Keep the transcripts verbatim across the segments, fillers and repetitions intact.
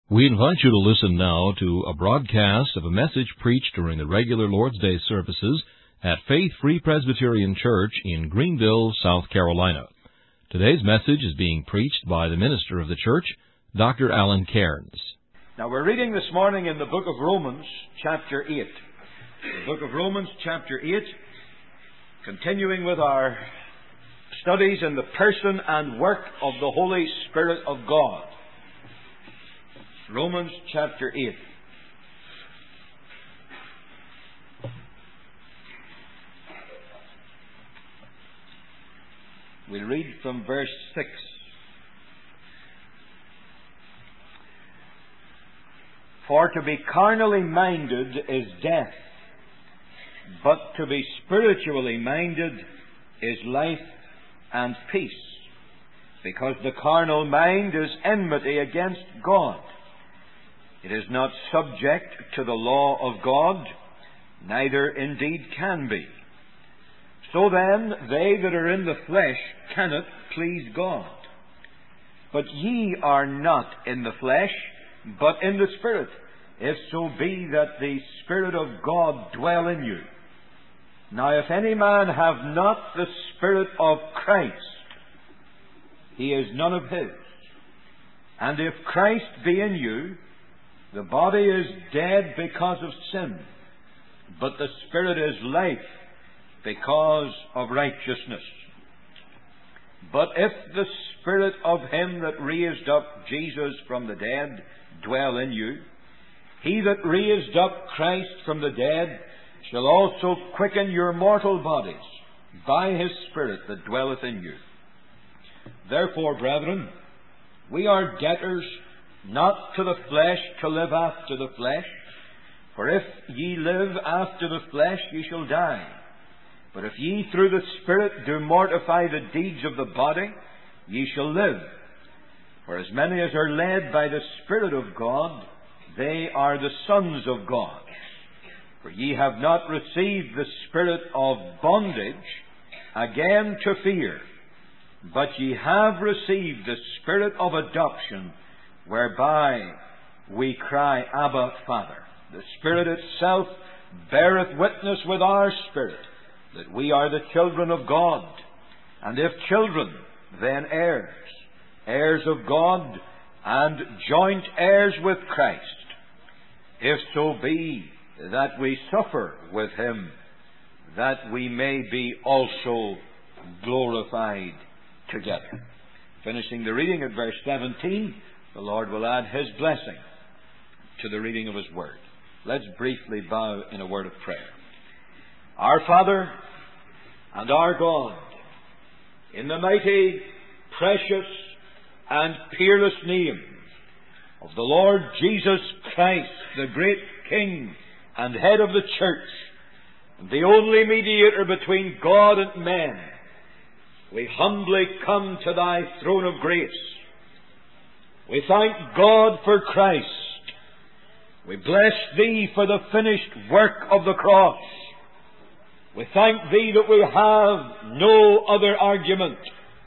We invite you to listen now to a broadcast of a message preached during the regular Lord's Day services at Faith Free Presbyterian Church in Greenville, South Carolina. Today's message is being preached by the minister of the church, Doctor Alan Cairns. Now we're reading this morning in the book of Romans, chapter eight. The book of Romans, chapter eight, continuing with our studies in the person and work of the Holy Spirit of God. Romans chapter eight. We'll read from verse six. For to be carnally minded is death, but to be spiritually minded is life and peace. Because the carnal mind is enmity against God. It is not subject to the law of God, neither indeed can be. So then, they that are in the flesh cannot please God. But ye are not in the flesh, but in the Spirit, if so be that the Spirit of God dwell in you. Now if any man have not the Spirit of Christ, he is none of his. And if Christ be in you, the body is dead because of sin, but the Spirit is life because of righteousness. But if the Spirit of Him that raised up Jesus from the dead dwell in you, He that raised up Christ from the dead shall also quicken your mortal bodies by His Spirit that dwelleth in you. Therefore, brethren, we are debtors not to the flesh to live after the flesh. For if ye live after the flesh, ye shall die. But if ye through the Spirit do mortify the deeds of the body, ye shall live. For as many as are led by the Spirit of God, they are the sons of God. For ye have not received the spirit of bondage again to fear, but ye have received the Spirit of adoption, whereby we cry, Abba, Father. The Spirit itself beareth witness with our spirit that we are the children of God. And if children, then heirs, heirs of God, and joint heirs with Christ, if so be that we suffer with Him, that we may be also glorified together. Finishing the reading at verse seventeen, the Lord will add His blessing to the reading of His Word. Let's briefly bow in a word of prayer. Our Father and our God, in the mighty, precious, and peerless name of the Lord Jesus Christ, the great King and Head of the Church, and the only mediator between God and men, we humbly come to Thy throne of grace. We thank God for Christ. We bless Thee for the finished work of the cross. We thank Thee that we have no other argument.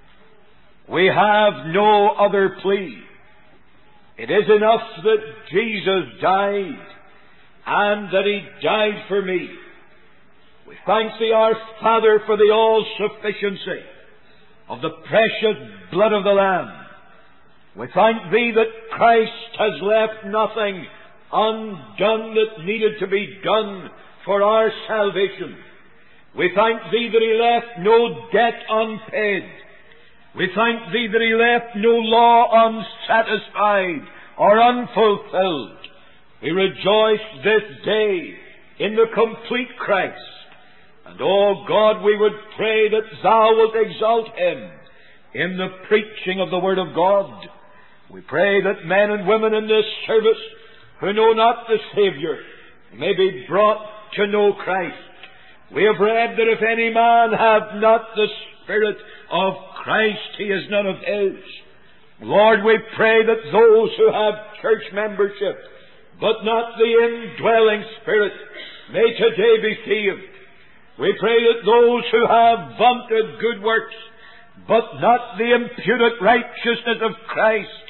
We have no other plea. It is enough that Jesus died, and that He died for me. We thank Thee, our Father, for the all-sufficiency of the precious blood of the Lamb. We thank Thee that Christ has left nothing undone that needed to be done for our salvation. We thank Thee that He left no debt unpaid. We thank Thee that He left no law unsatisfied or unfulfilled. We rejoice this day in the complete Christ. And, oh God, we would pray that Thou wilt exalt Him in the preaching of the Word of God. We pray that men and women in this service who know not the Saviour may be brought to know Christ. We have read that if any man have not the Spirit of Christ, he is none of His. Lord, we pray that those who have church membership, but not the indwelling Spirit, may today be saved. We pray that those who have vaunted good works, but not the imputed righteousness of Christ,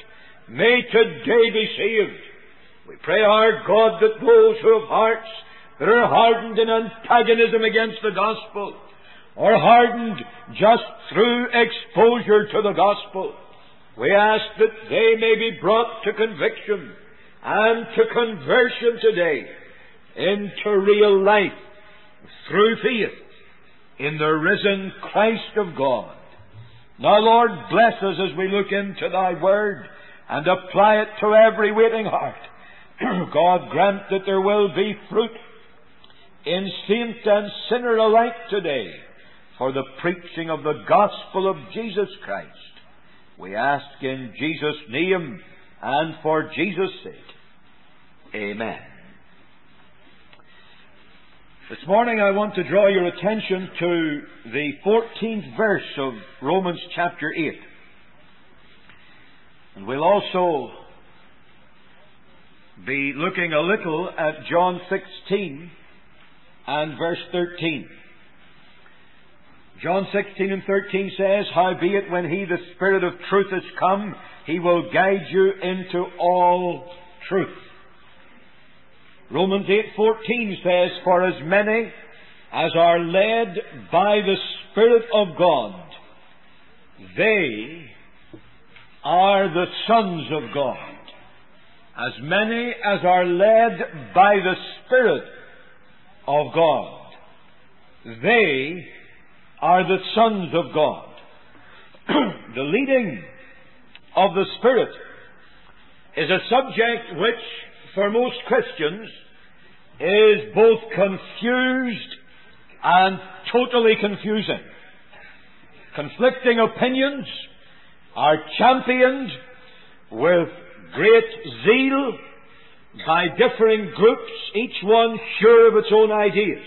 may today be saved. We pray, our God, that those who have hearts that are hardened in antagonism against the gospel, or hardened just through exposure to the gospel, we ask that they may be brought to conviction and to conversion today into real life through faith in the risen Christ of God. Now, Lord, bless us as we look into Thy Word and apply it to every waiting heart. God, grant that there will be fruit in saint and sinner alike today for the preaching of the gospel of Jesus Christ. We ask in Jesus' name and for Jesus' sake. Amen. This morning I want to draw your attention to the fourteenth verse of Romans chapter eight. And we'll also be looking a little at John sixteen and verse thirteen. John sixteen and thirteen says, "Howbeit when He, the Spirit of truth, is come, He will guide you into all truth." Romans eight fourteen says, "For as many as are led by the Spirit of God, they are the sons of God." As many as are led by the Spirit of God, they are the sons of God. The leading of the Spirit is a subject which, for most Christians, is both confused and totally confusing. Conflicting opinions are championed with great zeal by differing groups, each one sure of its own ideas.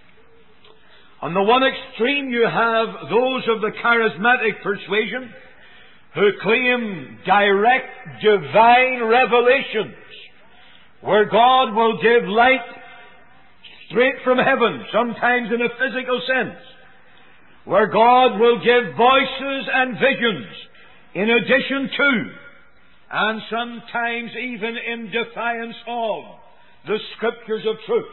On the one extreme you have those of the charismatic persuasion who claim direct divine revelations, where God will give light straight from heaven, sometimes in a physical sense, where God will give voices and visions in addition to, and sometimes even in defiance of, the Scriptures of truth.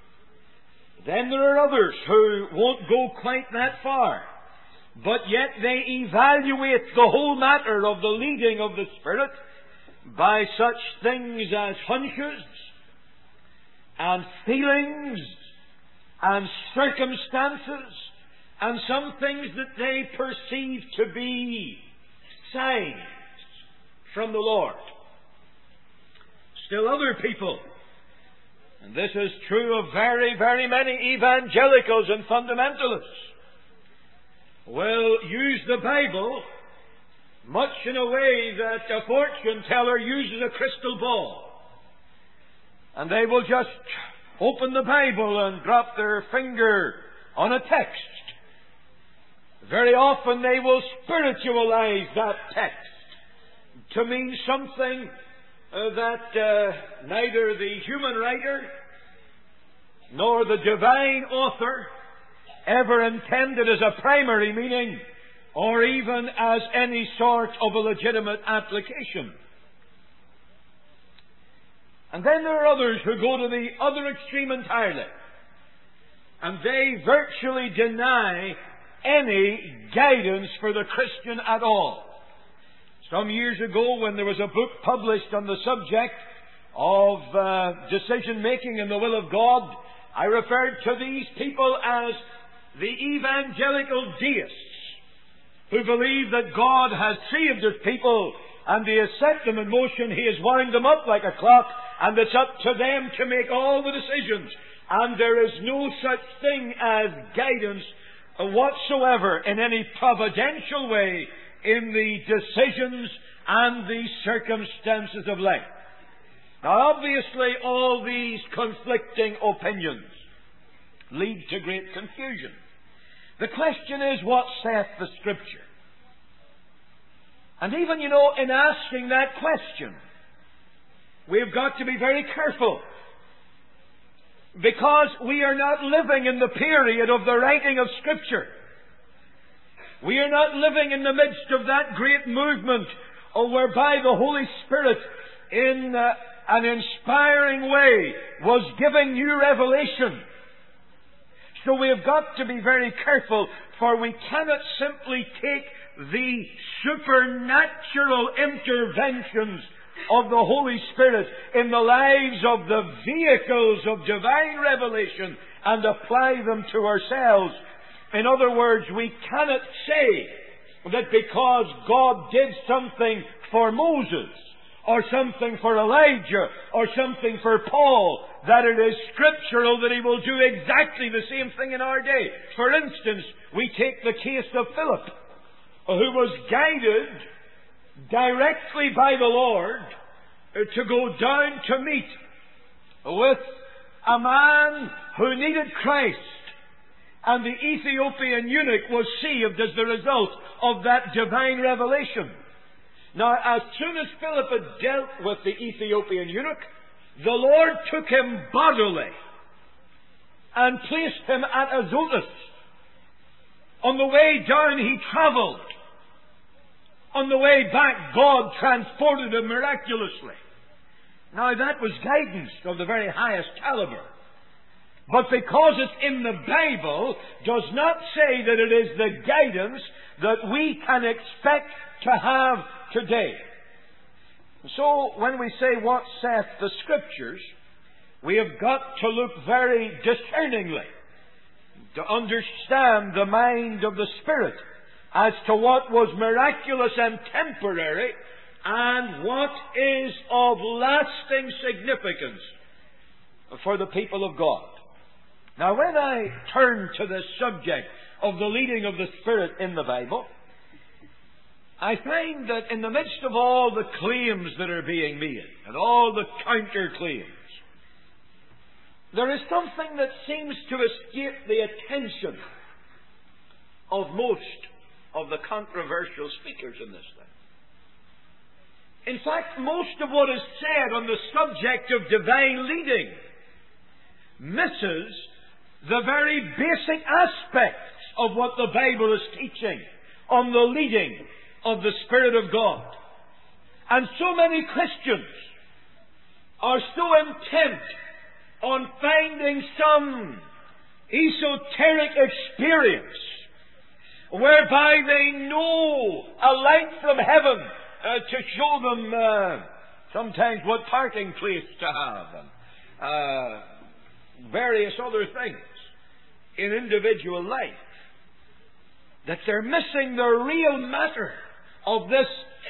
Then there are others who won't go quite that far, but yet they evaluate the whole matter of the leading of the Spirit by such things as hunches and feelings and circumstances and some things that they perceive to be signs from the Lord. Still other people, and this is true of very, very many evangelicals and fundamentalists, will use the Bible much in a way that a fortune teller uses a crystal ball. And they will just open the Bible and drop their finger on a text. Very often they will spiritualize that text to mean something uh, that uh, neither the human writer nor the divine author ever intended as a primary meaning or even as any sort of a legitimate application. And then there are others who go to the other extreme entirely, and they virtually deny any guidance for the Christian at all. Some years ago, when there was a book published on the subject of uh, decision-making in the will of God, I referred to these people as the evangelical deists, who believe that God has saved His people and He has set them in motion. He has wound them up like a clock, and it's up to them to make all the decisions. And there is no such thing as guidance whatsoever in any providential way in the decisions and the circumstances of life. Now, obviously, all these conflicting opinions lead to great confusion. The question is, what saith the Scripture? And even, you know, in asking that question, we've got to be very careful, because we are not living in the period of the writing of Scripture. We are not living in the midst of that great movement or whereby the Holy Spirit in uh, an inspiring way was giving new revelation. So we have got to be very careful, for we cannot simply take the supernatural interventions of the Holy Spirit in the lives of the vehicles of divine revelation and apply them to ourselves. In other words, we cannot say that because God did something for Moses, or something for Elijah, or something for Paul, that it is scriptural that He will do exactly the same thing in our day. For instance, we take the case of Philip, who was guided directly by the Lord to go down to meet with a man who needed Christ. And the Ethiopian eunuch was saved as the result of that divine revelation. Now, as soon as Philip had dealt with the Ethiopian eunuch, the Lord took him bodily and placed him at Azotus. On the way down, he travelled. On the way back, God transported him miraculously. Now, that was guidance of the very highest caliber. But because it's in the Bible, does not say that it is the guidance that we can expect to have today. So, when we say, what saith the Scriptures, we have got to look very discerningly to understand the mind of the Spirit as to what was miraculous and temporary and what is of lasting significance for the people of God. Now, when I turn to this subject of the leading of the Spirit in the Bible, I find that in the midst of all the claims that are being made, and all the counter-claims, there is something that seems to escape the attention of most of the controversial speakers in this thing. In fact, most of what is said on the subject of divine leading misses the very basic aspects of what the Bible is teaching on the leading of the Spirit of God. And so many Christians are so intent on finding some esoteric experience whereby they know a light from heaven uh, to show them uh, sometimes what parking place to have and uh, various other things in individual life, that they're missing the real matter of this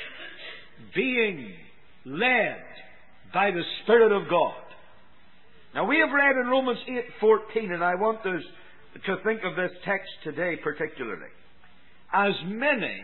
being led by the Spirit of God. Now, we have read in Romans eight fourteen, and I want us to think of this text today particularly. As many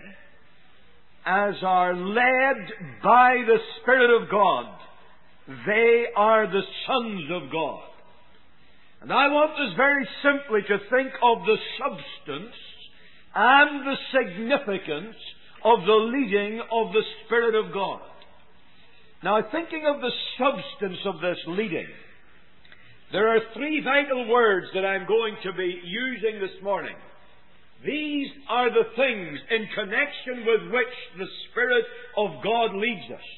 as are led by the Spirit of God, they are the sons of God. And I want us very simply to think of the substance and the significance of the leading of the Spirit of God. Now, thinking of the substance of this leading, there are three vital words that I'm going to be using this morning. These are the things in connection with which the Spirit of God leads us.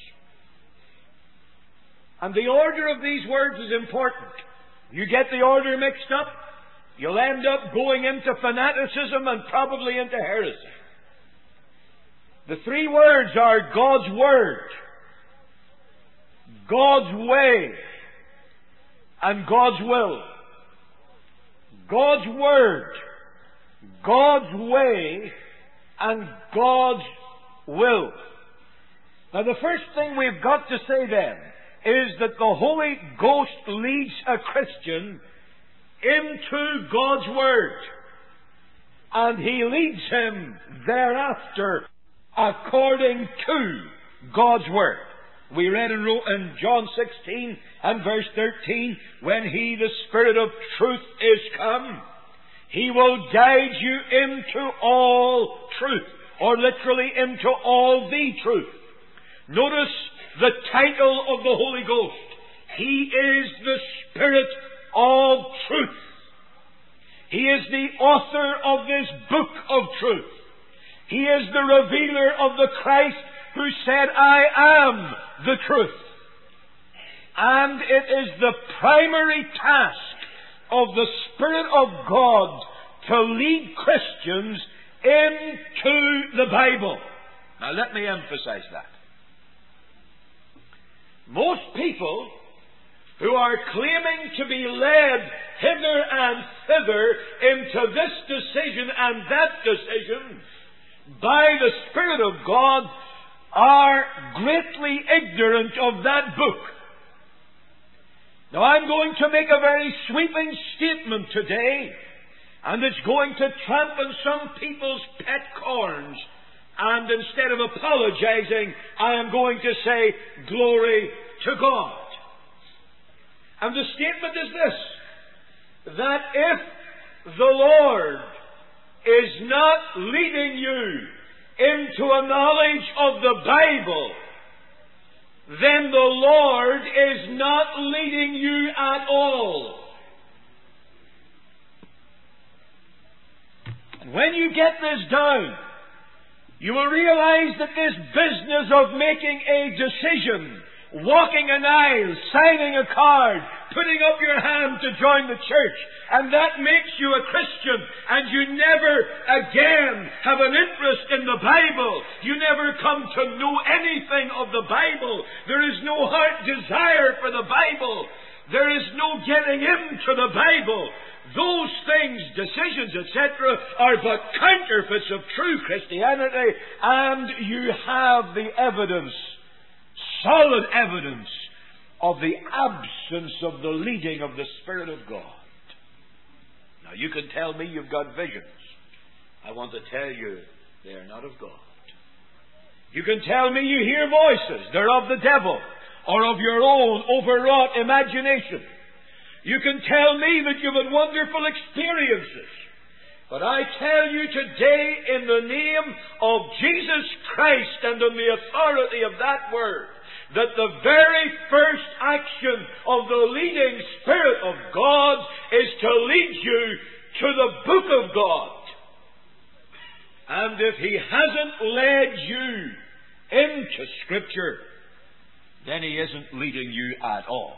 And the order of these words is important. You get the order mixed up, you'll end up going into fanaticism and probably into heresy. The three words are God's Word, God's way, and God's will. God's Word, God's way, and God's will. Now, the first thing we've got to say then is that the Holy Ghost leads a Christian into God's Word, and He leads him thereafter according to God's Word. We read in John sixteen and verse thirteen, when He, the Spirit of truth, is come, He will guide you into all truth, or literally into all the truth. Notice the title of the Holy Ghost. He is the Spirit of truth. He is the author of this book of truth. He is the revealer of the Christ who said, I am the truth. And it is the primary task of the Spirit of God to lead Christians into the Bible. Now let me emphasize that. Most people who are claiming to be led hither and thither into this decision and that decision by the Spirit of God are greatly ignorant of that book. Now I'm going to make a very sweeping statement today, and it's going to trample some people's pet corns. And instead of apologizing, I am going to say, glory to God. And the statement is this, that if the Lord is not leading you into a knowledge of the Bible, then the Lord is not leading you at all. And when you get this down, you will realize that this business of making a decision, walking an aisle, signing a card, putting up your hand to join the church, and that makes you a Christian, and you never again have an interest in the Bible. You never come to know anything of the Bible. There is no heart desire for the Bible. There is no getting into the Bible. Those things, decisions, et cetera, are but counterfeits of true Christianity, and you have the evidence, solid evidence, of the absence of the leading of the Spirit of God. Now, you can tell me you've got visions. I want to tell you, they are not of God. You can tell me you hear voices. They're of the devil, or of your own overwrought imagination. You can tell me that you've had wonderful experiences. But I tell you today, in the name of Jesus Christ and in the authority of that Word, that the very first action of the leading Spirit of God is to lead you to the book of God. And if He hasn't led you into Scripture, then He isn't leading you at all.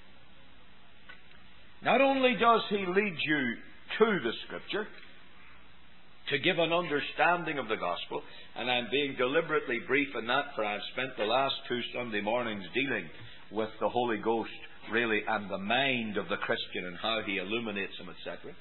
Not only does He lead you to the Scripture, to give an understanding of the gospel, and I'm being deliberately brief in that, for I've spent the last two Sunday mornings dealing with the Holy Ghost, really, and the mind of the Christian and how He illuminates him, et cetera.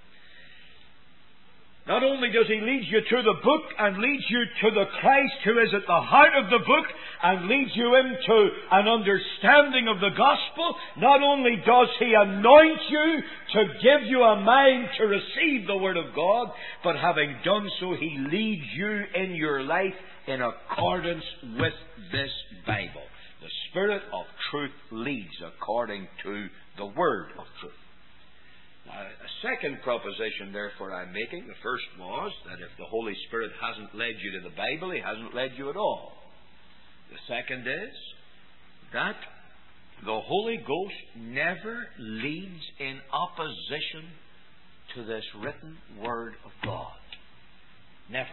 Not only does He lead you to the book and leads you to the Christ who is at the heart of the book and leads you into an understanding of the gospel, not only does He anoint you to give you a mind to receive the Word of God, but having done so, He leads you in your life in accordance with this Bible. The Spirit of truth leads according to the Word of truth. Now, a second proposition, therefore, I'm making. The first was that if the Holy Spirit hasn't led you to the Bible, He hasn't led you at all. The second is that the Holy Ghost never leads in opposition to this written Word of God. Never.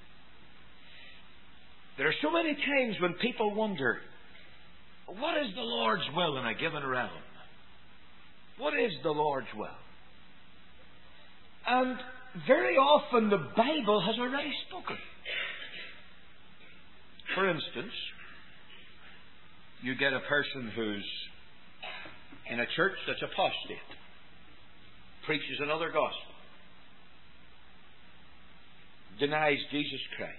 There are so many times when people wonder, what is the Lord's will in a given realm? What is the Lord's will? And very often the Bible has already spoken. For instance, you get a person who's in a church that's apostate, preaches another gospel, denies Jesus Christ.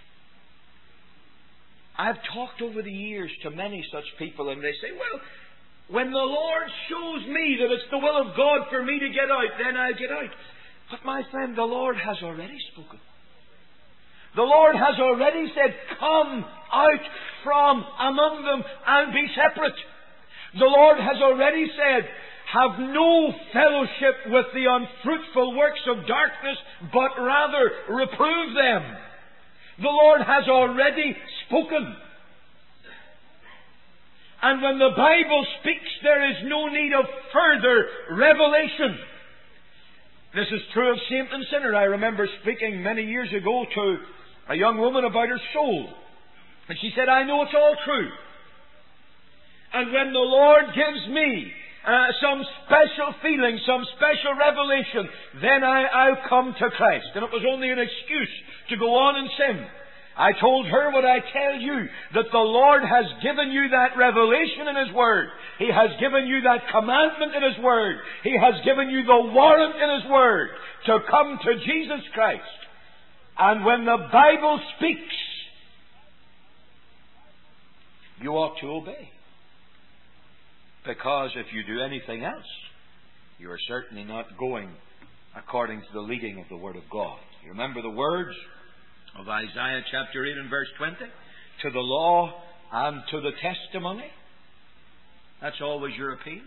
I've talked over the years to many such people, and they say, well, when the Lord shows me that it's the will of God for me to get out, then I'll get out. But my friend, the Lord has already spoken. The Lord has already said, come out from among them and be separate. The Lord has already said, have no fellowship with the unfruitful works of darkness, but rather reprove them. The Lord has already spoken. And when the Bible speaks, there is no need of further revelation. This is true of saint and sinner. I remember speaking many years ago to a young woman about her soul, And she said, I know it's all true. And when the Lord gives me uh, some special feeling, some special revelation, then I, I'll come to Christ. And it was only an excuse to go on and sin. I told her what I tell you, that the Lord has given you that revelation in His Word. He has given you that commandment in His Word. He has given you the warrant in His Word to come to Jesus Christ. And when the Bible speaks, you ought to obey. Because if you do anything else, you are certainly not going according to the leading of the Word of God. You remember the words of Isaiah chapter eight and verse twenty? To the law and to the testimony. That's always your appeal.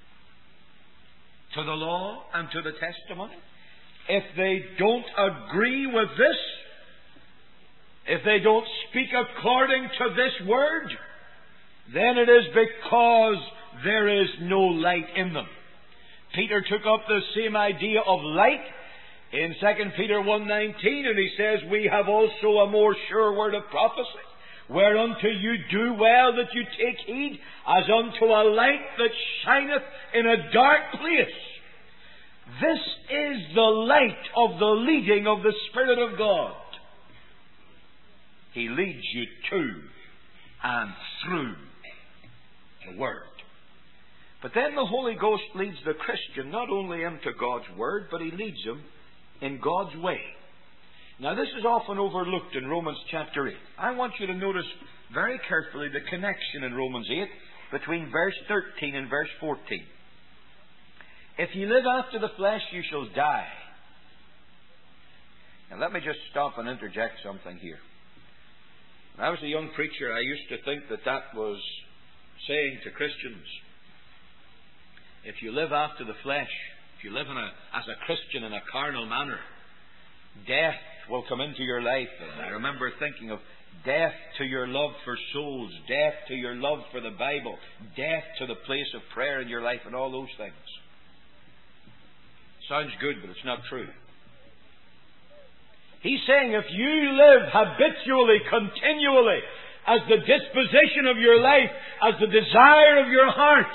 To the law and to the testimony. If they don't agree with this, if they don't speak according to this word, then it is because there is no light in them. Peter took up the same idea of light in Second Peter one nineteen, and he says, we have also a more sure word of prophecy, whereunto you do well that you take heed, as unto a light that shineth in a dark place. This is the light of the leading of the Spirit of God. He leads you to and through the Word. But then the Holy Ghost leads the Christian not only into God's Word, but He leads him in God's way. Now this is often overlooked in Romans chapter eight. I want you to notice very carefully the connection in Romans eight between verse thirteen and verse fourteen. If ye live after the flesh, you shall die. Now let me just stop and interject something here. When I was a young preacher, I used to think that that was saying to Christians, if you live after the flesh, if you live in a, as a Christian in a carnal manner, death will come into your life. And I remember thinking of death to your love for souls, death to your love for the Bible, death to the place of prayer in your life, and all those things. Sounds good, but it's not true. He's saying if you live habitually, continually, as the disposition of your life, as the desire of your heart,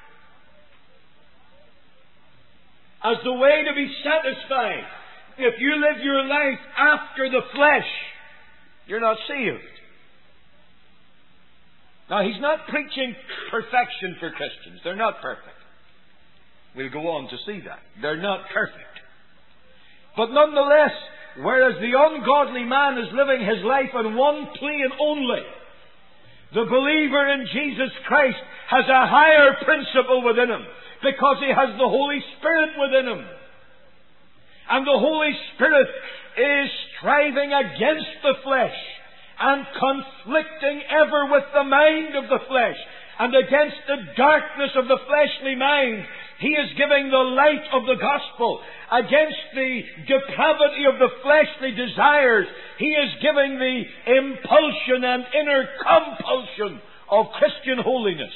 as the way to be satisfied, if you live your life after the flesh, you're not saved. Now, he's not preaching perfection for Christians. They're not perfect. We'll go on to see that. They're not perfect. But nonetheless, whereas the ungodly man is living his life on one plane only, the believer in Jesus Christ has a higher principle within him, because he has the Holy Spirit within him. And the Holy Spirit is striving against the flesh and conflicting ever with the mind of the flesh and against the darkness of the fleshly mind. He is giving the light of the gospel against the depravity of the fleshly desires. He is giving the impulsion and inner compulsion of Christian holiness.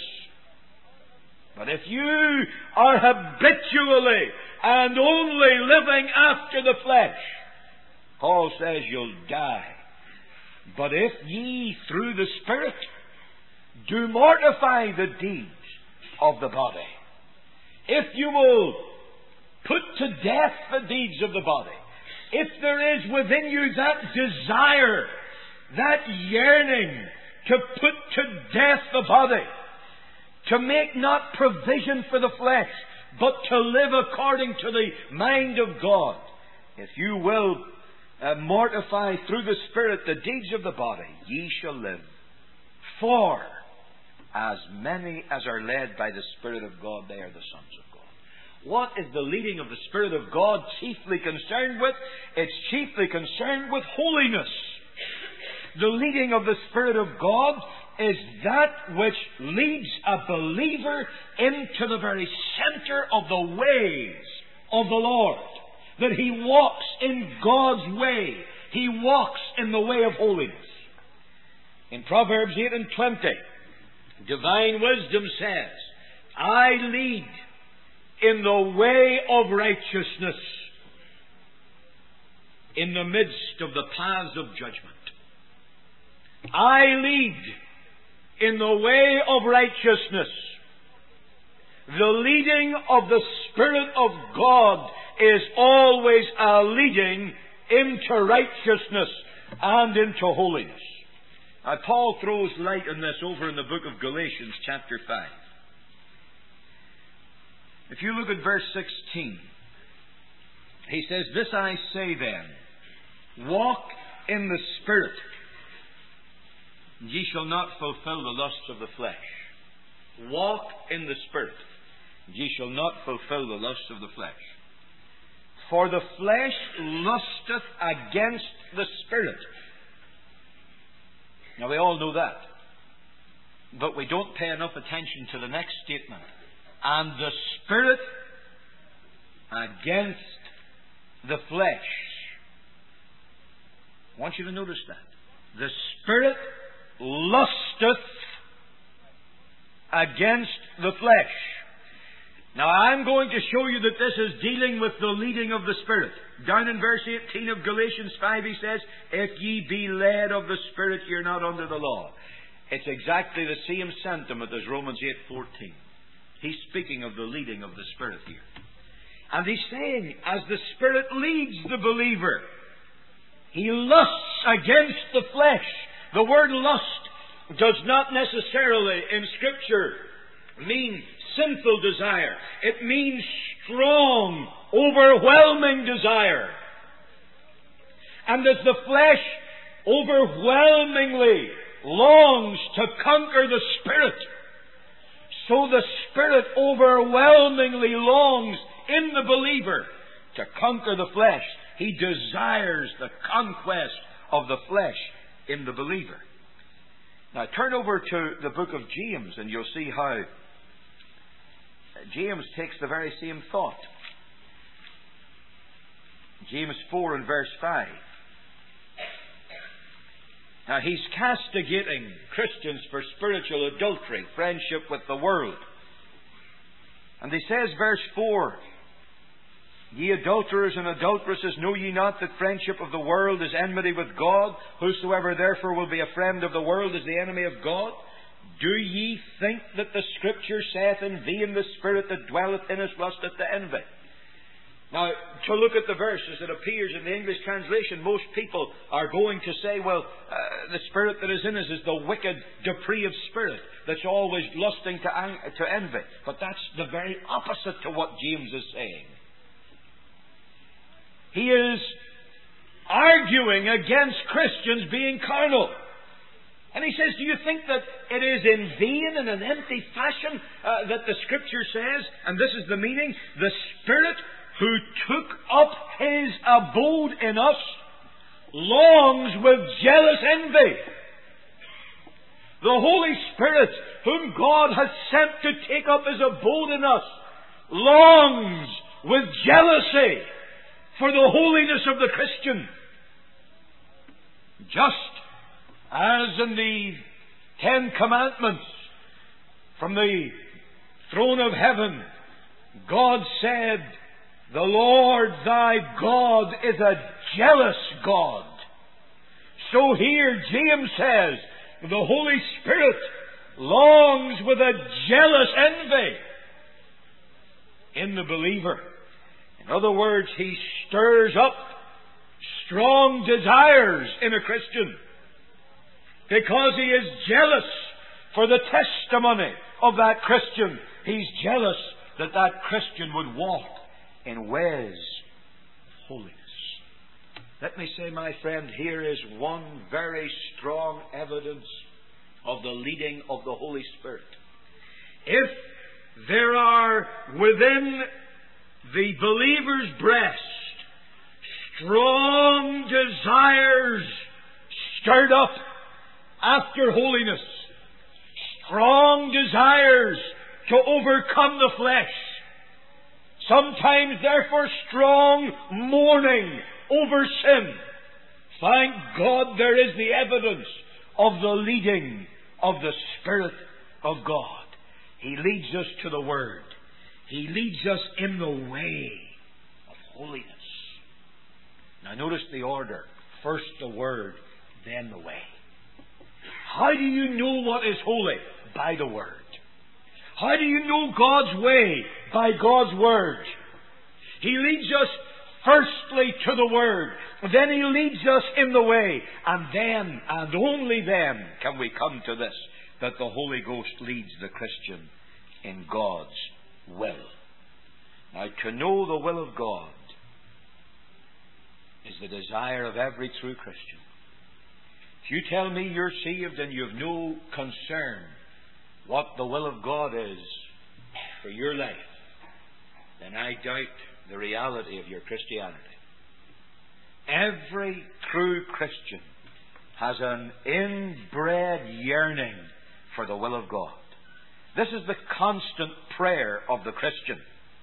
But if you are habitually and only living after the flesh, Paul says you'll die. But if ye through the Spirit do mortify the deeds of the body, if you will put to death the deeds of the body, if there is within you that desire, that yearning to put to death the body, to make not provision for the flesh, but to live according to the mind of God, if you will uh, mortify through the Spirit the deeds of the body, ye shall live. For as many as are led by the Spirit of God, they are the sons of God. What is the leading of the Spirit of God chiefly concerned with? It's chiefly concerned with holiness. The leading of the Spirit of God is that which leads a believer into the very center of the ways of the Lord. That he walks in God's way. He walks in the way of holiness. In Proverbs eight and twenty, divine wisdom says, I lead in the way of righteousness, in the midst of the paths of judgment. I lead in the way of righteousness. The leading of the Spirit of God is always a leading into righteousness and into holiness. Now, Paul throws light on this over in the book of Galatians, chapter five. If you look at verse sixteen, he says, "This I say then, walk in the Spirit, and ye shall not fulfill the lusts of the flesh." Walk in the Spirit, and ye shall not fulfill the lusts of the flesh. For the flesh lusteth against the Spirit. Now we all know that. But we don't pay enough attention to the next statement. And the Spirit against the flesh. I want you to notice that. The Spirit lusteth against the flesh. Now I'm going to show you that this is dealing with the leading of the Spirit. Down in verse eighteen of Galatians five he says, "If ye be led of the Spirit, you're not under the law." It's exactly the same sentiment as Romans eight fourteen. He's speaking of the leading of the Spirit here. And he's saying, as the Spirit leads the believer, he lusts against the flesh. The word lust does not necessarily in Scripture mean sinful desire. It means strong, overwhelming desire. And as the flesh overwhelmingly longs to conquer the Spirit, so the Spirit overwhelmingly longs in the believer to conquer the flesh. He desires the conquest of the flesh in the believer. Now turn over to the book of James and you'll see how James takes the very same thought. James four and verse five. Now he's castigating Christians for spiritual adultery, friendship with the world. And he says, verse four, "Ye adulterers and adulteresses, know ye not that friendship of the world is enmity with God? Whosoever therefore will be a friend of the world is the enemy of God. Do ye think that the Scripture saith, In vain the Spirit that dwelleth in us lusteth to envy?" Now, to look at the verse as it appears in the English translation, most people are going to say, well, uh, the spirit that is in us is the wicked, depraved spirit that's always lusting to, ang- to envy. But that's the very opposite to what James is saying. He is arguing against Christians being carnal. And he says, do you think that it is in vain and an empty fashion uh, that the Scripture says, and this is the meaning, the Spirit who took up His abode in us longs with jealous envy. The Holy Spirit, whom God has sent to take up His abode in us, longs with jealousy for the holiness of the Christian. Just as in the Ten Commandments, from the throne of heaven, God said, "The Lord thy God is a jealous God." So here James says, the Holy Spirit longs with a jealous envy in the believer. In other words, He stirs up strong desires in a Christian because He is jealous for the testimony of that Christian. He's jealous that that Christian would walk in ways of holiness. Let me say, my friend, here is one very strong evidence of the leading of the Holy Spirit. If there are within the believer's breast strong desires stirred up after holiness, strong desires to overcome the flesh, sometimes therefore strong mourning over sin, thank God there is the evidence of the leading of the Spirit of God. He leads us to the Word. He leads us in the way of holiness. Now notice the order. First the Word, then the way. How do you know what is holy? By the Word. How do you know God's way? By God's Word. He leads us firstly to the Word. Then He leads us in the way. And then, and only then, can we come to this, that the Holy Ghost leads the Christian in God's will. Now, to know the will of God is the desire of every true Christian. If you tell me you're saved and you have no concern what the will of God is for your life, then I doubt the reality of your Christianity. Every true Christian has an inbred yearning for the will of God. This is the constant prayer of the Christian.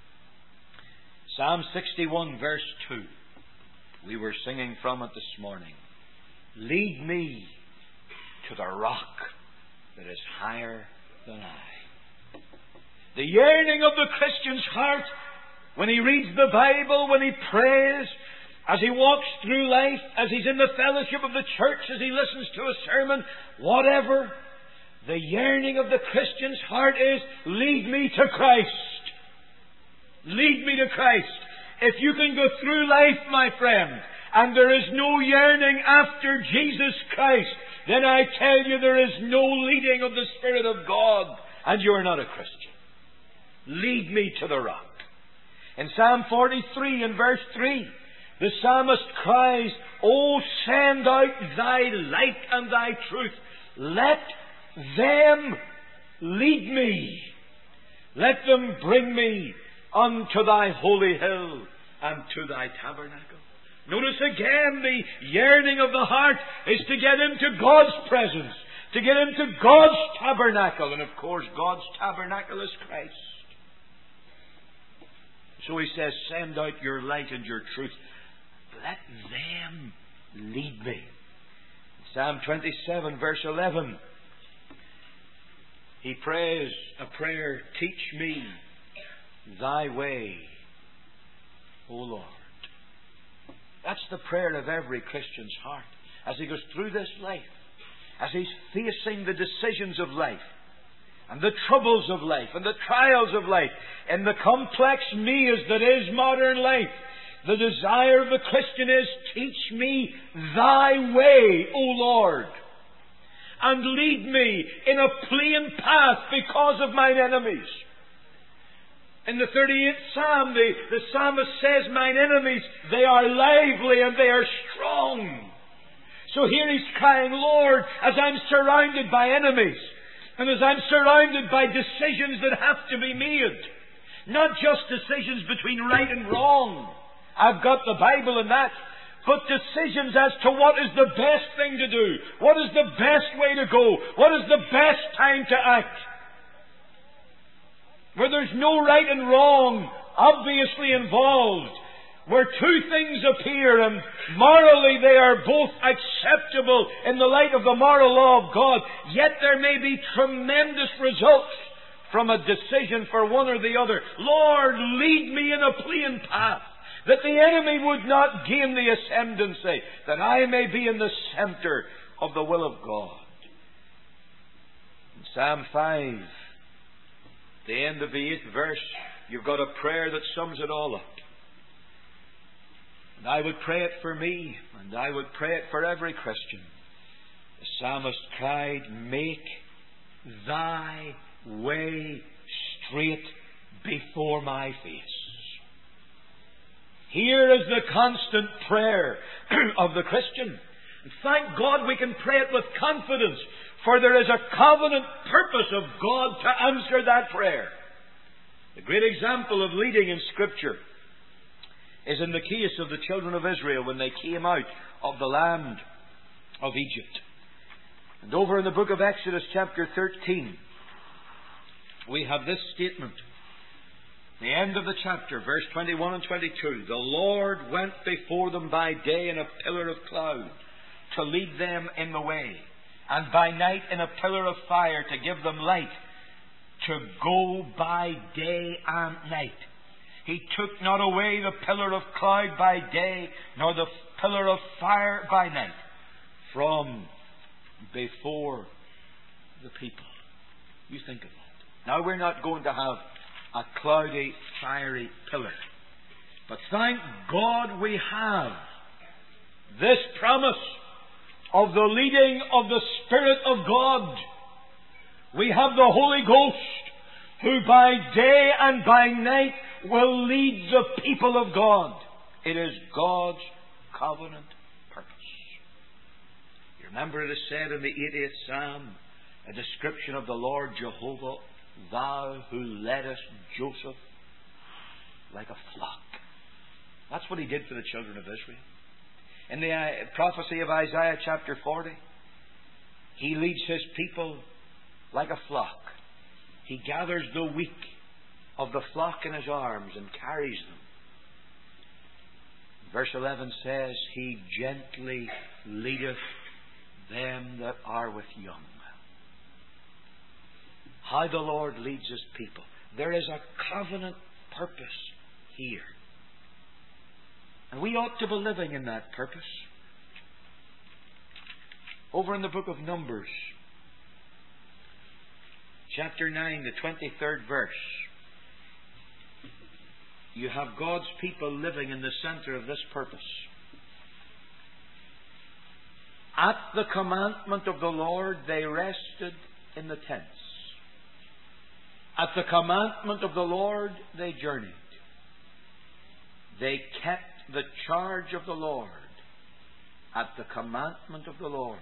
Psalm sixty-one verse two. We were singing from it this morning. Lead me to the rock that is higher than I. The yearning of the Christian's heart when he reads the Bible, when he prays, as he walks through life, as he's in the fellowship of the church, as he listens to a sermon, whatever, the yearning of the Christian's heart is, lead me to Christ. Lead me to Christ. If you can go through life, my friend, and there is no yearning after Jesus Christ, then I tell you there is no leading of the Spirit of God, and you are not a Christian. Lead me to the rock. In Psalm forty-three and verse three, the psalmist cries, O send out thy light and thy truth. Let them lead me. Let them bring me unto thy holy hill and to thy tabernacle. Notice again, the yearning of the heart is to get into God's presence, to get into God's tabernacle. And of course, God's tabernacle is Christ. So he says, send out your light and your truth. Let them lead me. Psalm twenty-seven verse eleven. He prays a prayer, teach me thy way, O Lord. That's the prayer of every Christian's heart. As he goes through this life, as he's facing the decisions of life, and the troubles of life, and the trials of life, in the complex maze that is modern life, the desire of the Christian is, teach me thy way, O Lord, and lead me in a plain path because of mine enemies. In the thirty-eighth Psalm, the, the psalmist says, mine enemies, they are lively and they are strong. So here he's crying, Lord, as I'm surrounded by enemies, and as I'm surrounded by decisions that have to be made, not just decisions between right and wrong, I've got the Bible and that, but decisions as to what is the best thing to do, what is the best way to go, what is the best time to act. Where there's no right and wrong obviously involved, where two things appear and morally they are both acceptable in the light of the moral law of God, yet there may be tremendous results from a decision for one or the other. Lord, lead me in a plain path, that the enemy would not gain the ascendancy, that I may be in the center of the will of God. In Psalm five, the end of the eighth verse, you've got a prayer that sums it all up. And I would pray it for me, and I would pray it for every Christian. The psalmist cried, make thy way straight before my face. Here is the constant prayer of the Christian. And thank God we can pray it with confidence, for there is a covenant purpose of God to answer that prayer. The great example of leading in Scripture is in the case of the children of Israel when they came out of the land of Egypt. And over in the book of Exodus chapter thirteen, we have this statement. The end of the chapter, verse twenty-one and twenty-two. The Lord went before them by day in a pillar of cloud to lead them in the way, and by night in a pillar of fire to give them light, to go by day and night. He took not away the pillar of cloud by day, nor the pillar of fire by night, from before the people. You think of that. Now, we're not going to have a cloudy, fiery pillar. But thank God we have this promise of the leading of the Spirit of God. We have the Holy Ghost, who by day and by night will lead the people of God. It is God's covenant purpose. You remember it is said in the eightieth Psalm, a description of the Lord Jehovah, Thou who leddest Joseph like a flock. That's what He did for the children of Israel. In the prophecy of Isaiah chapter forty, He leads His people like a flock. He gathers the weak of the flock in His arms and carries them. Verse eleven says, He gently leadeth them that are with young. How the Lord leads His people. There is a covenant purpose here. And we ought to be living in that purpose. Over in the book of Numbers, chapter nine, the twenty-third verse, you have God's people living in the center of this purpose. At the commandment of the Lord they rested in the tents. At the commandment of the Lord they journeyed. They kept the charge of the Lord at the commandment of the Lord.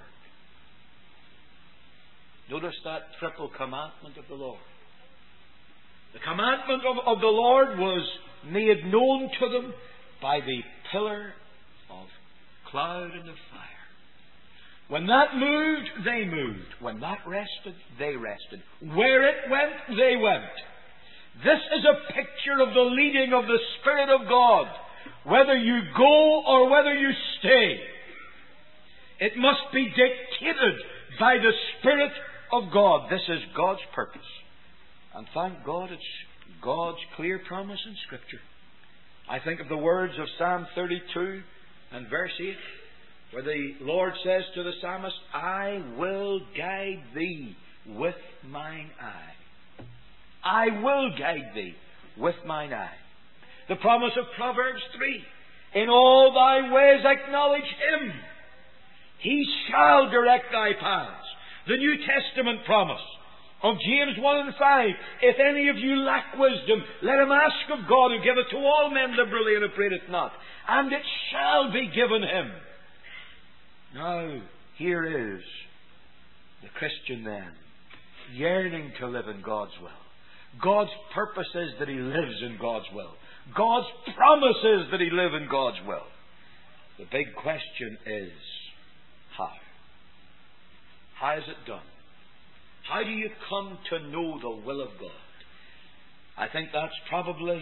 Notice that triple commandment of the Lord. The commandment of, of the Lord was made known to them by the pillar of cloud and of fire. When that moved, they moved. When that rested, they rested. Where it went, they went. This is a picture of the leading of the Spirit of God. Whether you go or whether you stay, it must be dictated by the Spirit of God. This is God's purpose. And thank God it's God's clear promise in Scripture. I think of the words of Psalm thirty-two and verse eight, where the Lord says to the psalmist, I will guide thee with mine eye. I will guide thee with mine eye. The promise of Proverbs three, in all thy ways acknowledge Him. He shall direct thy paths. The New Testament promise of James one and five, if any of you lack wisdom, let him ask of God, who giveth to all men liberally and upbraideth not, and it shall be given him. Now, here is the Christian then, yearning to live in God's will. God's purpose is that he lives in God's will. God's promise is that he live in God's will. The big question is, how? How is it done? How do you come to know the will of God? I think that's probably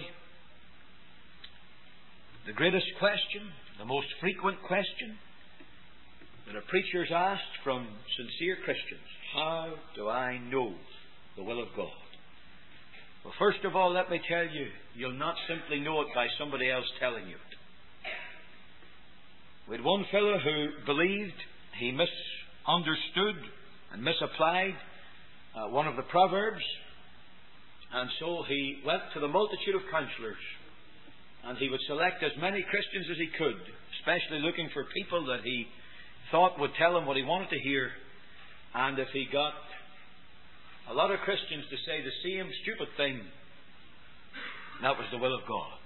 the greatest question, the most frequent question that a preacher is asked from sincere Christians. How do I know the will of God? Well, first of all, let me tell you, you'll not simply know it by somebody else telling you it. We had one fellow who believed he misunderstood and misapplied uh, one of the Proverbs, and so he went to the multitude of counselors, and he would select as many Christians as he could, especially looking for people that he thought would tell him what he wanted to hear. And if he got a lot of Christians to say the same stupid thing, that was the will of God.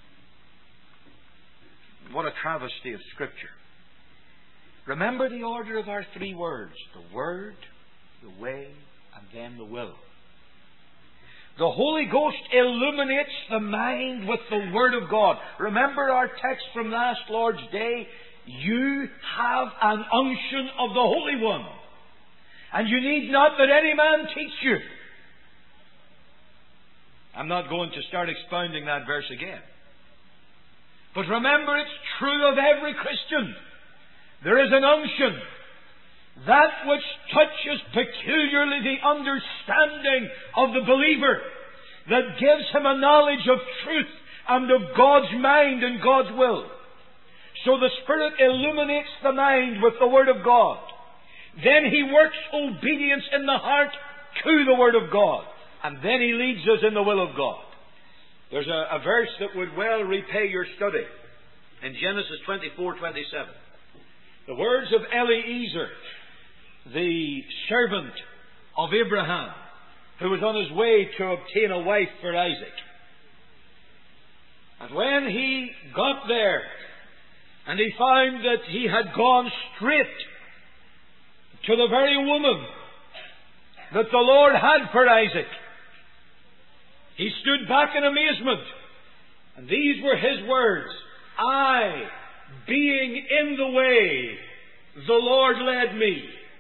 What a travesty of Scripture. Remember the order of our three words: the Word, the way, and then the will. The Holy Ghost illuminates the mind with the Word of God. Remember our text from last Lord's Day. You have an unction of the Holy One, and you need not that any man teach you. I'm not going to start expounding that verse again. But remember, it's true of every Christian. There is an unction, that which touches peculiarly the understanding of the believer, that gives him a knowledge of truth and of God's mind and God's will. So the Spirit illuminates the mind with the Word of God. Then He works obedience in the heart to the Word of God. And then He leads us in the will of God. There's a, a verse that would well repay your study. In Genesis twenty-four twenty-seven. The words of Eliezer, the servant of Abraham, who was on his way to obtain a wife for Isaac. And when he got there, and he found that he had gone straight to the very woman that the Lord had for Isaac, he stood back in amazement. And these were his words: I, being in the way, the Lord led me.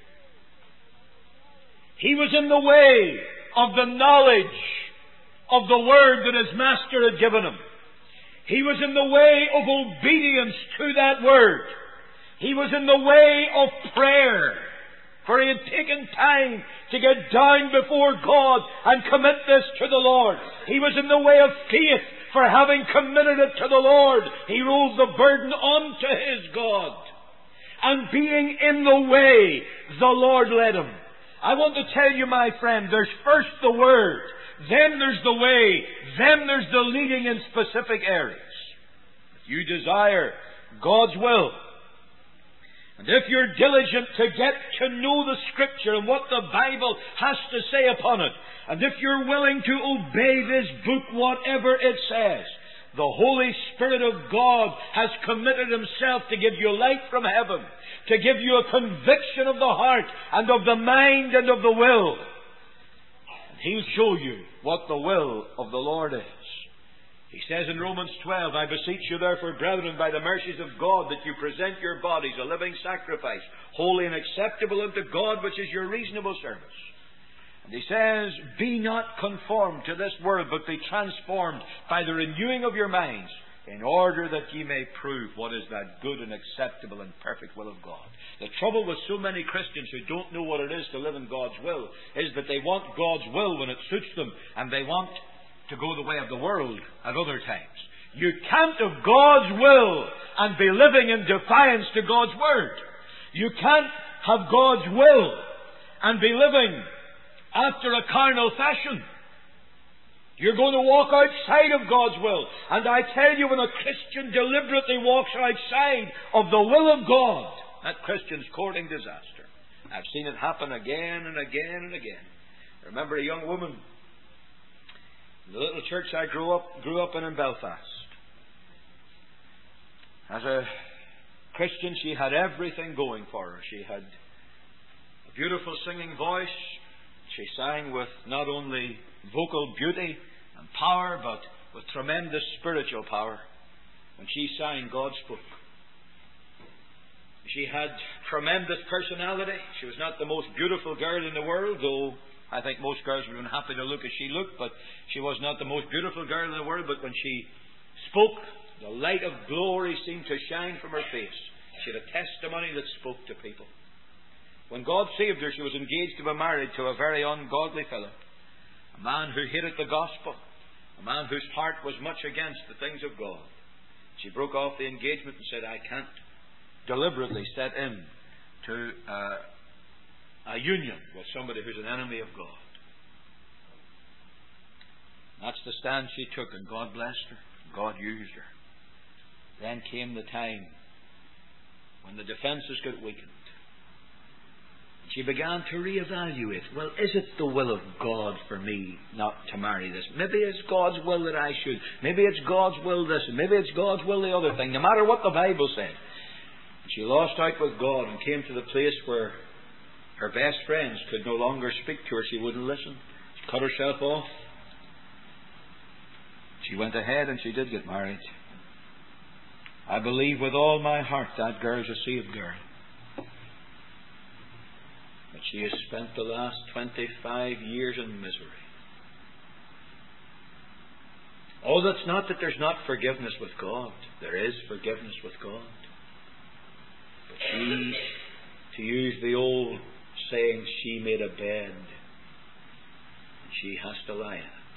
He was in the way of the knowledge of the Word that his Master had given him. He was in the way of obedience to that Word. He was in the way of prayer. For he had taken time to get down before God and commit this to the Lord. He was in the way of faith, for having committed it to the Lord, he rolled the burden onto his God. And being in the way, the Lord led him. I want to tell you, my friend, there's first the Word, then there's the way, then there's the leading in specific areas. If you desire God's will, and if you're diligent to get to know the Scripture and what the Bible has to say upon it, and if you're willing to obey this book, whatever it says, the Holy Spirit of God has committed Himself to give you light from heaven, to give you a conviction of the heart and of the mind and of the will. And He'll show you what the will of the Lord is. He says in Romans twelve, I beseech you therefore, brethren, by the mercies of God, that you present your bodies a living sacrifice, holy and acceptable unto God, which is your reasonable service. And he says, be not conformed to this world, but be transformed by the renewing of your minds, in order that ye may prove what is that good and acceptable and perfect will of God. The trouble with so many Christians who don't know what it is to live in God's will is that they want God's will when it suits them, and they want to go the way of the world at other times. You can't have God's will and be living in defiance to God's Word. You can't have God's will and be living after a carnal fashion. You're going to walk outside of God's will. And I tell you, when a Christian deliberately walks outside of the will of God, that Christian's courting disaster. I've seen it happen again and again and again. I remember a young woman in the little church I grew up grew up in in Belfast. As a Christian, she had everything going for her. She had a beautiful singing voice. She sang with not only vocal beauty and power, but with tremendous spiritual power. When she sang, God spoke. She had tremendous personality. She was not the most beautiful girl in the world, though I think most girls would have been happy to look as she looked, but she was not the most beautiful girl in the world. But when she spoke, the light of glory seemed to shine from her face. She had a testimony that spoke to people. When God saved her, she was engaged to be married to a very ungodly fellow, a man who hated the gospel, a man whose heart was much against the things of God. She broke off the engagement and said, I can't deliberately set in to uh, a union with somebody who's an enemy of God. That's the stand she took, and God blessed her. God used her. Then came the time when the defences got weakened. She began to reevaluate. Well, is it the will of God for me not to marry this? Maybe it's God's will that I should. Maybe it's God's will this, and maybe it's God's will the other thing. No matter what the Bible said. She lost out with God and came to the place where her best friends could no longer speak to her. She wouldn't listen. She cut herself off. She went ahead and she did get married. I believe with all my heart that girl's a saved girl. But she has spent the last twenty-five years in misery. Oh, that's not that there's not forgiveness with God. There is forgiveness with God. But she, to use the old saying, she made a bed and she has to lie in it.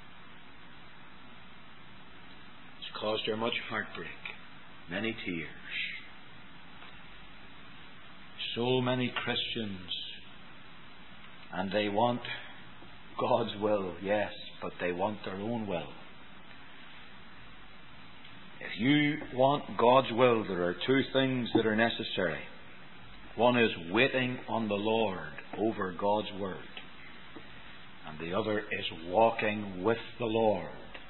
It's caused her much heartbreak, many tears. So many Christians, and they want God's will, yes, but they want their own will. If you want God's will, there are two things that are necessary. One is waiting on the Lord over God's Word, and the other is walking with the Lord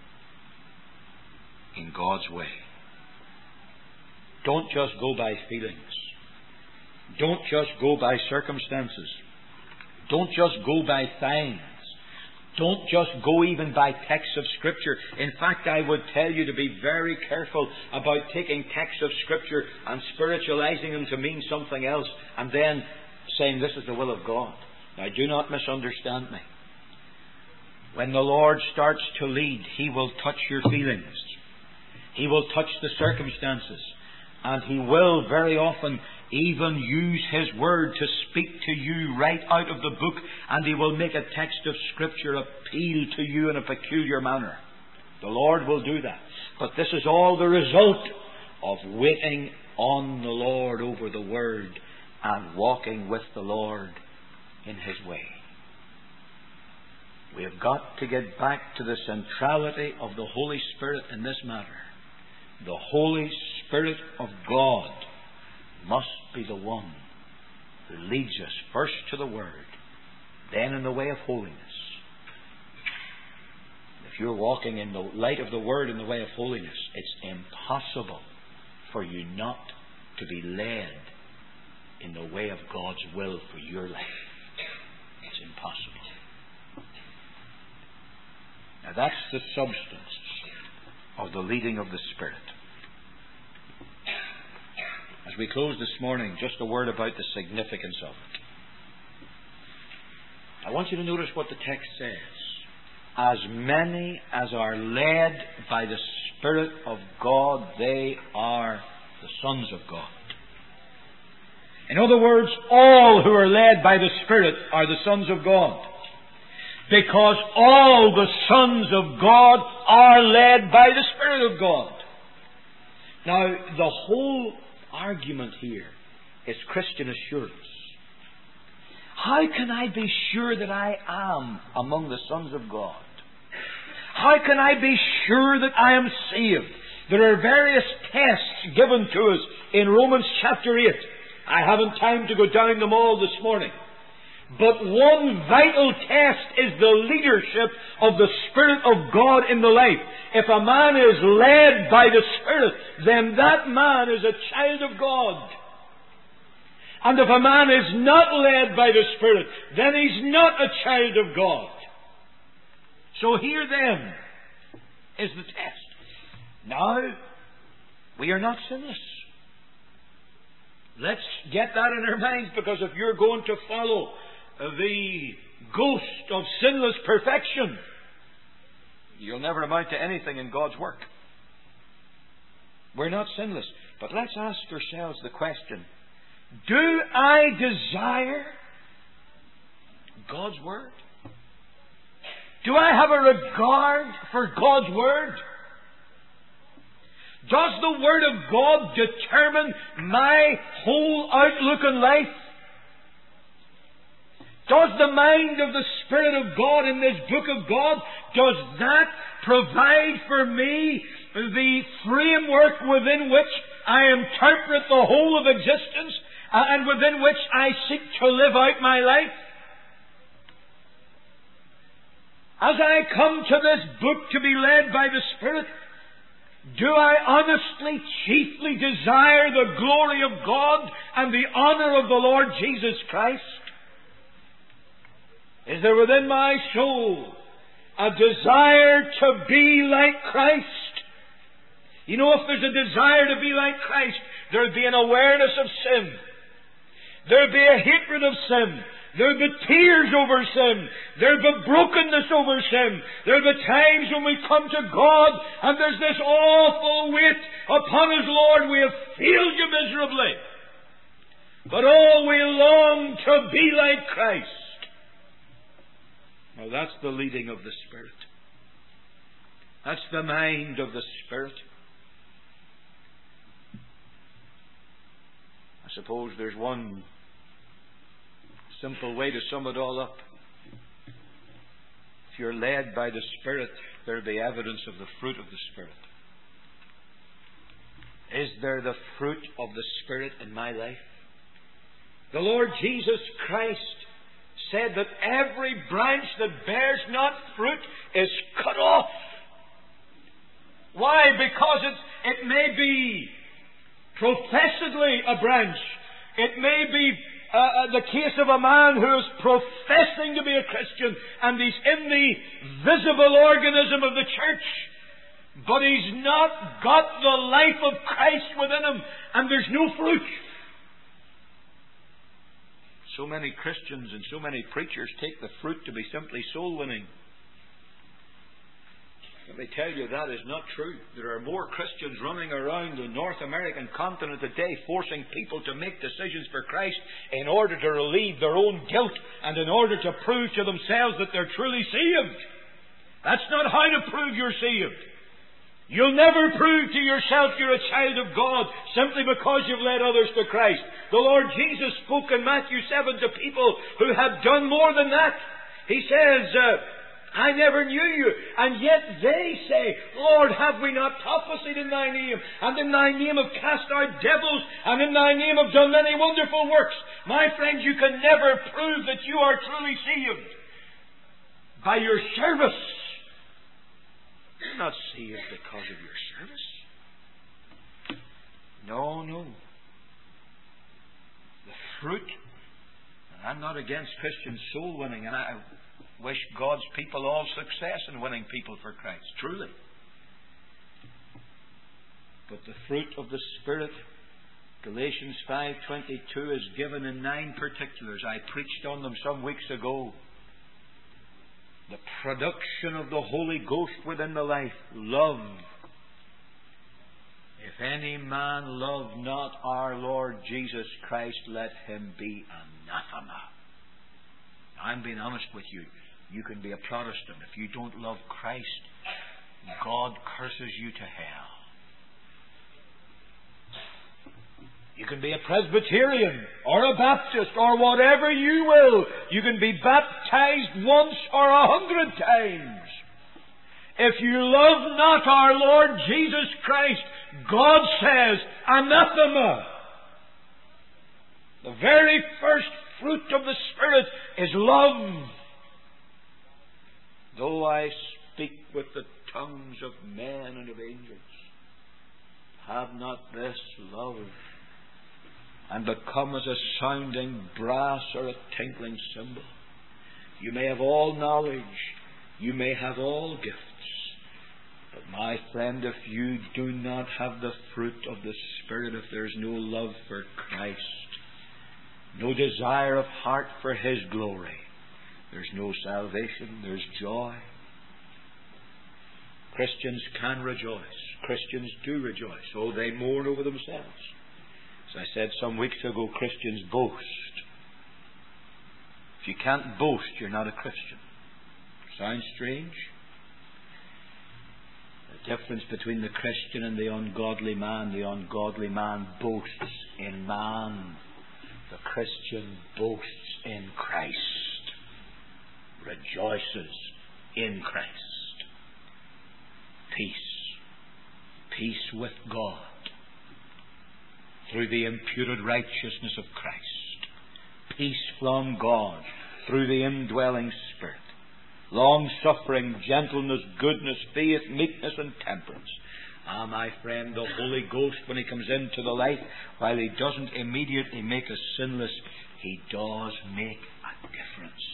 in God's way. Don't just go by feelings. Don't just go by circumstances. Don't just go by signs. Don't just go even by texts of Scripture. In fact, I would tell you to be very careful about taking texts of Scripture and spiritualizing them to mean something else and then saying this is the will of God. Now, do not misunderstand me. When the Lord starts to lead, He will touch your feelings. He will touch the circumstances. And He will very often even use His Word to speak to you right out of the book, and He will make a text of Scripture appeal to you in a peculiar manner. The Lord will do that. But this is all the result of waiting on the Lord over the Word and walking with the Lord in His way. We have got to get back to the centrality of the Holy Spirit in this matter. The Holy Spirit of God must be the one who leads us first to the Word, then in the way of holiness. If you're walking in the light of the Word in the way of holiness, it's impossible for you not to be led in the way of God's will for your life. It's impossible. Now that's the substance of the leading of the Spirit. As we close this morning, just a word about the significance of it. I want you to notice what the text says. As many as are led by the Spirit of God, they are the sons of God. In other words, all who are led by the Spirit are the sons of God. Because all the sons of God are led by the Spirit of God. Now, the whole argument here is Christian assurance. How can I be sure that I am among the sons of God? How can I be sure that I am saved? There are various tests given to us in Romans chapter eight. I haven't time to go down them all this morning. But one vital test is the leadership of the Spirit of God in the life. If a man is led by the Spirit, then that man is a child of God. And if a man is not led by the Spirit, then he's not a child of God. So here then is the test. Now, we are not sinless. Let's get that in our minds, because if you're going to follow the ghost of sinless perfection, you'll never amount to anything in God's work. We're not sinless. But let's ask ourselves the question, do I desire God's Word? Do I have a regard for God's Word? Does the Word of God determine my whole outlook on life? Does the mind of the Spirit of God in this book of God, does that provide for me the framework within which I interpret the whole of existence and within which I seek to live out my life? As I come to this book to be led by the Spirit, do I honestly, chiefly desire the glory of God and the honor of the Lord Jesus Christ? Is there within my soul a desire to be like Christ? You know, if there's a desire to be like Christ, there'll be an awareness of sin. There'll be a hatred of sin. There'll be tears over sin. There'll be brokenness over sin. There'll be times when we come to God and there's this awful weight upon us, Lord, we have failed you miserably. But oh, we long to be like Christ. Now that's the leading of the Spirit. That's the mind of the Spirit. I suppose there's one Simple way to sum it all up. If you're led by the Spirit, there'll be evidence of the fruit of the Spirit. Is there the fruit of the Spirit in my life? The Lord Jesus Christ said that every branch that bears not fruit is cut off. Why? Because it, it may be professedly a branch. It may be uh, the case of a man who is professing to be a Christian and he's in the visible organism of the church, but he's not got the life of Christ within him, and there's no fruit. So many Christians and so many preachers take the fruit to be simply soul winning. Let me tell you, that is not true. There are more Christians running around the North American continent today forcing people to make decisions for Christ in order to relieve their own guilt and in order to prove to themselves that they're truly saved. That's not how to prove you're saved. You'll never prove to yourself you're a child of God simply because you've led others to Christ. The Lord Jesus spoke in Matthew seven to people who had done more than that. He says, uh, I never knew you. And yet they say, Lord, have we not prophesied in thy name? And in thy name have cast out devils? And in thy name have done many wonderful works? My friends, you can never prove that you are truly saved by your service. You're not saved because of your service. No, no. The fruit, and I'm not against Christian soul winning, and I wish God's people all success in winning people for Christ, truly. But the fruit of the Spirit, Galatians five twenty-two, is given in nine particulars. I preached on them some weeks ago. The production of the Holy Ghost within the life. Love. If any man love not our Lord Jesus Christ, let him be anathema. I'm being honest with you. You can be a Protestant. If you don't love Christ, God curses you to hell. You can be a Presbyterian or a Baptist or whatever you will. You can be baptized once or a hundred times. If you love not our Lord Jesus Christ, God says, anathema. The very first fruit of the Spirit is love. Though I speak with the tongues of men and of angels, have not this love, and become as a sounding brass or a tinkling cymbal. You may have all knowledge, you may have all gifts, but my friend, if you do not have the fruit of the Spirit, if there's no love for Christ, no desire of heart for His glory, there's no salvation, there's joy. Christians can rejoice. Christians do rejoice. Oh, they mourn over themselves. As I said some weeks ago, Christians boast. If you can't boast, you're not a Christian. Sounds strange? The difference between the Christian and the ungodly man. The ungodly man boasts in man. The Christian boasts in Christ. Rejoices in Christ. Peace. Peace with God through the imputed righteousness of Christ. Peace from God through the indwelling Spirit. Long-suffering, gentleness, goodness, faith, meekness and temperance. Ah, my friend, the Holy Ghost, when He comes into the life, while He doesn't immediately make us sinless, He does make a difference.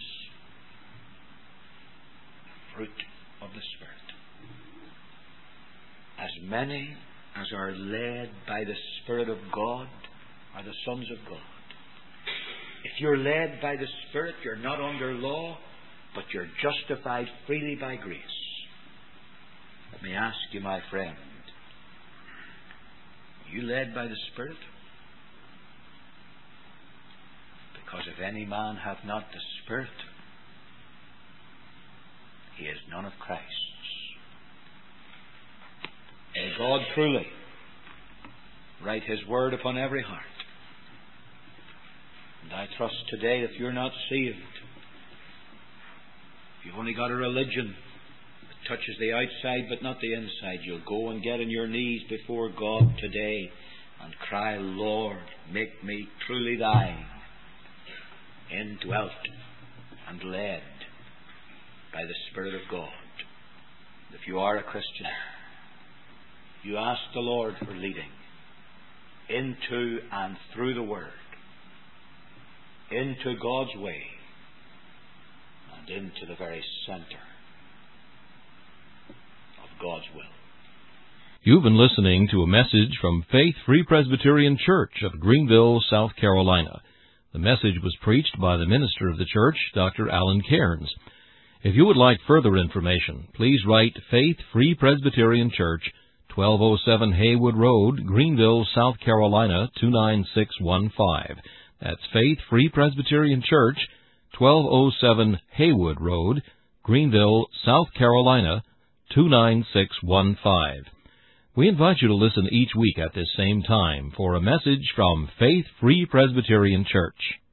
Fruit of the Spirit. As many as are led by the Spirit of God are the sons of God. If you're led by the Spirit, you're not under law, but you're justified freely by grace. Let me ask you, my friend, are you led by the Spirit? Because if any man have not the Spirit, he is none of Christ's. May God truly write His word upon every heart. And I trust today, if you're not saved, if you've only got a religion that touches the outside but not the inside, you'll go and get on your knees before God today and cry, Lord, make me truly thine, indwelt and led by the Spirit of God. If you are a Christian, you ask the Lord for leading into and through the Word, into God's way, and into the very center of God's will. You've been listening to a message from Faith Free Presbyterian Church of Greenville, South Carolina. The message was preached by the minister of the church, Doctor Alan Cairns. If you would like further information, please write Faith Free Presbyterian Church, twelve oh seven Haywood Road, Greenville, South Carolina, two nine six one five. That's Faith Free Presbyterian Church, twelve oh seven Haywood Road, Greenville, South Carolina, two nine six one five. We invite you to listen each week at this same time for a message from Faith Free Presbyterian Church.